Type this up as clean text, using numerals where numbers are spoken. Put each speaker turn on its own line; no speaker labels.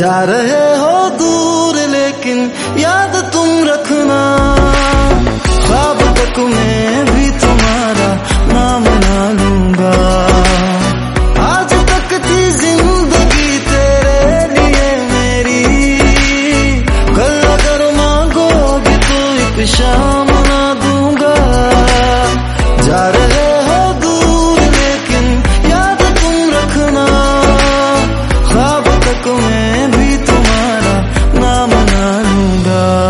जा रहे हो दूर लेकिन याद तुम रखना, ख्वाब तक मैं भी तुम्हारा नाम ना लूंगा। आज तक थी जिंदगी तेरे लिए मेरी, कल अगर मांगोगे तो एक शाम